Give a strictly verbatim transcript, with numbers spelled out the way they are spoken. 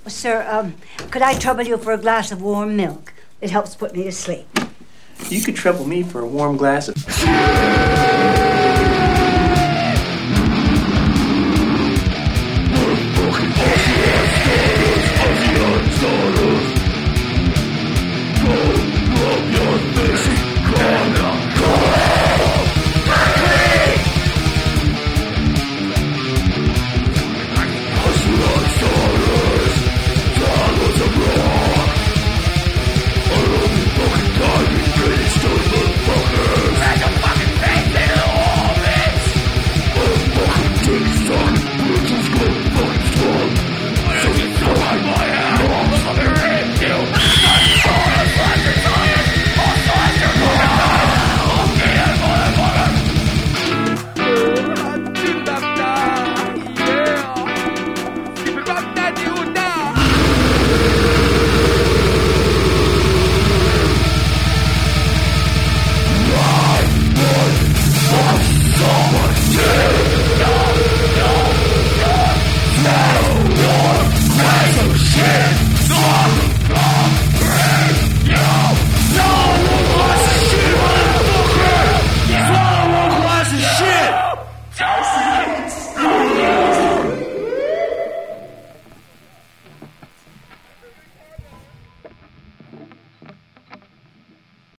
Sir, um, could I trouble you for a glass of warm milk? It helps put me to sleep. You could trouble me for a warm glass of...